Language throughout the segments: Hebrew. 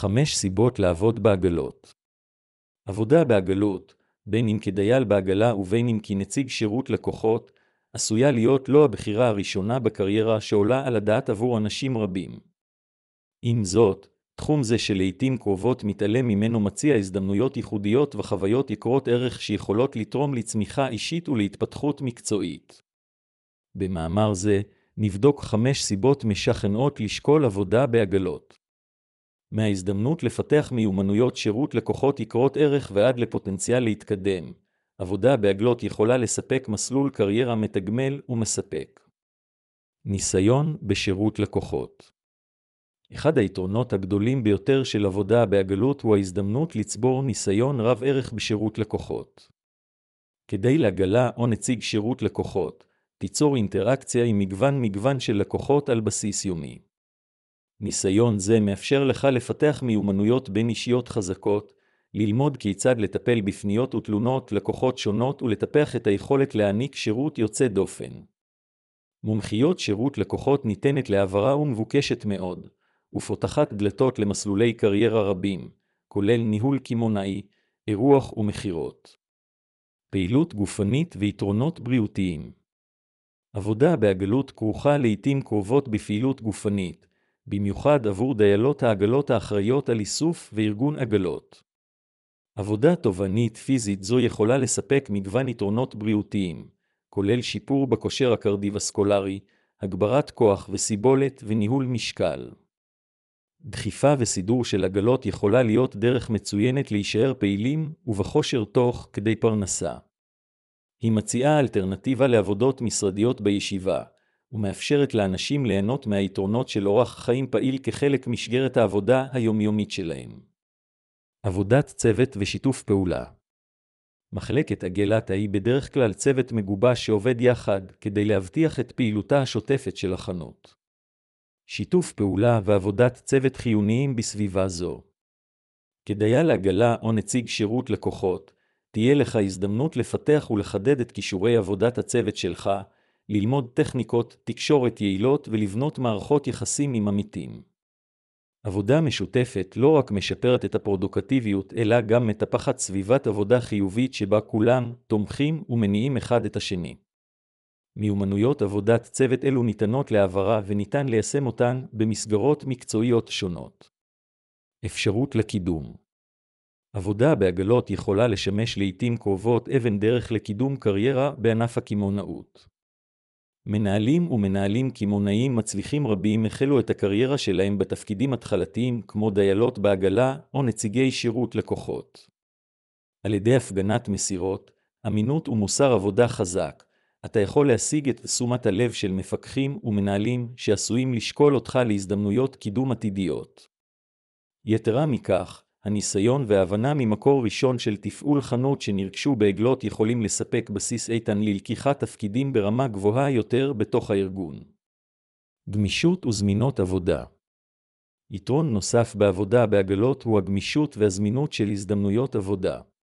5 סיבות לעבוד בעגלות. עבודה בעגלות, בין אם כדייל בעגלה ובין אם כנציג שירות לקוחות, עשויה להיות לא הבחירה הראשונה בקריירה שעולה על הדעת עבור אנשים רבים. עם זאת, תחום זה שלעיתים קרובות מתעלם ממנו מציע הזדמנויות ייחודיות וחוויות יקרות ערך שיכולות לתרום לצמיחה אישית ולהתפתחות מקצועית. במאמר זה, נבדוק 5 סיבות משכנעות לשקול עבודה בעגלות. מההזדמנות לפתח מיומנויות שירות לקוחות יקרות ערך ועד לפוטנציאל להתקדם, עבודה בעגלות יכולה לספק מסלול קריירה מתגמל ומספק. ניסיון בשירות לקוחות. אחד היתרונות הגדולים ביותר של עבודה בעגלות הוא ההזדמנות לצבור ניסיון רב ערך בשירות לקוחות. כדי לעגלה או נציג שירות לקוחות, תיצור אינטראקציה עם מגוון של לקוחות על בסיס יומי. ניסיון זה מאפשר לך לפתח מיומנויות בין אישיות חזקות, ללמוד כיצד לטפל בפניות ותלונות לקוחות שונות ולטפח את היכולת להעניק שירות יוצא דופן. מומחיות שירות לקוחות ניתנת להעברה ומבוקשת מאוד, ופותחת דלתות למסלולי קריירה רבים, כולל ניהול קמעונאי, אירוח ומחירות. פעילות גופנית ויתרונות בריאותיים. עבודה בעגלות כרוכה לעתים קרובות בפעילות גופנית, במיוחד עבור דיילות העגלות האחראיות על איסוף וארגון עגלות. עבודה תובענית פיזית זו יכולה לספק מגוון יתרונות בריאותיים, כולל שיפור בכושר הקרדיווסקולרי, הגברת כוח וסיבולת וניהול משקל. דחיפה וסידור של עגלות יכולה להיות דרך מצוינת להישאר פעילים ובכושר תוך כדי פרנסה. היא מציעה אלטרנטיבה לעבודות משרדיות בישיבה, ומאפשרת לאנשים ליהנות מהיתרונות של אורח חיים פעיל כחלק משגרת העבודה היומיומית שלהם. עבודת צוות ושיתוף פעולה. מחלקת עגלת היא בדרך כלל צוות מגובש שעובד יחד כדי להבטיח את פעילותה השוטפת של החנות. שיתוף פעולה ועבודת צוות חיוניים בסביבה זו. כדייל עגלה או נציג שירות לקוחות, תהיה לך הזדמנות לפתח ולחדד את כישורי עבודת הצוות שלך, ללמוד טכניקות, תקשורת יעילות ולבנות מערכות יחסים עם עמיתים. עבודה משותפת לא רק משפרת את הפרודוקטיביות, אלא גם מטפחת סביבת עבודה חיובית שבה כולם תומכים ומניעים אחד את השני. מיומנויות עבודת צוות אלו ניתנות להעברה וניתן ליישם אותן במסגרות מקצועיות שונות. אפשרות לקידום. עבודה בעגלות יכולה לשמש לעתים קרובות אבן דרך לקידום קריירה בענף הקמעונאות. מנהלים ומנהלים קמעונאיים מצליחים רבים החלו את הקריירה שלהם בתפקידים התחלתיים כמו דיילות בעגלה או נציגי שירות לקוחות. על ידי הפגנת מסירות, אמינות ומוסר עבודה חזק, אתה יכול להשיג את תשומת הלב של מפקחים ומנהלים שעשויים לשקול אותך להזדמנויות קידום עתידיות. יתרה מכך, הניסיון וההבנה ממקור ראשון של תפעול חנות שנרכשו בעגלות יכולים לספק בסיס איתן ללקיחת תפקידים ברמה גבוהה יותר בתוך הארגון. גמישות וזמינות עבודה. יתרון נוסף בעבודה בעגלות הוא הגמישות והזמינות של הזדמנויות עבודה.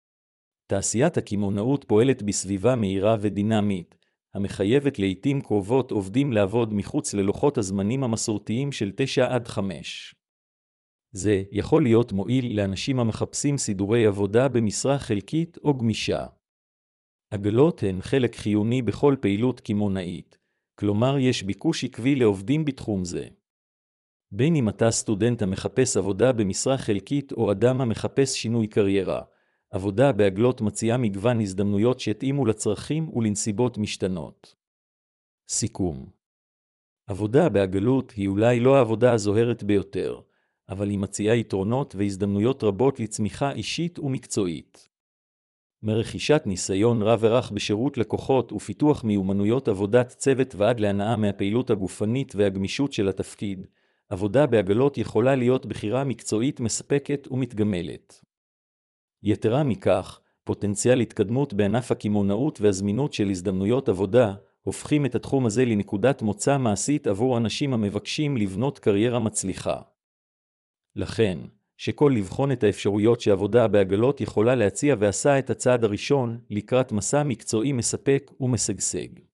תעשיית הקמעונאות פועלת בסביבה מהירה ודינמית, המחייבת לעתים קרובות עובדים לעבוד מחוץ ללוחות הזמנים המסורתיים של 9-5. זה יכול להיות מועיל לאנשים המחפשים סידורי עבודה במשרה חלקית או גמישה. עגלות הן חלק חיוני בכל פעילות קמעונאית, כלומר יש ביקוש עקבי לעובדים בתחום זה. בין אם אתה סטודנט המחפש עבודה במשרה חלקית או אדם המחפש שינוי קריירה, עבודה בעגלות מציעה מגוון הזדמנויות שיתאימו לצרכים ולנסיבות משתנות. סיכום. עבודה בעגלות היא אולי לא העבודה הזוהרת ביותר, אבל היא מציעה יתרונות והזדמנויות רבות לצמיחה אישית ומקצועית. מרכישת ניסיון רב ערך בשירות לקוחות ופיתוח מיומנויות עבודת צוות ועד להנאה מהפעילות הגופנית והגמישות של התפקיד, עבודה בעגלות יכולה להיות בחירה מקצועית מספקת ומתגמלת. יתרה מכך, פוטנציאל התקדמות בענף הקמעונאות והזמינות של הזדמנויות עבודה, הופכים את התחום הזה לנקודת מוצא מעשית עבור אנשים המבקשים לבנות קריירה מצליחה. לכן, שכל לבחון את האפשרויות שעבודה בעגלות יכולה להציע ועשה את הצעד הראשון לקראת מסע מקצועי מספק ומשגשג.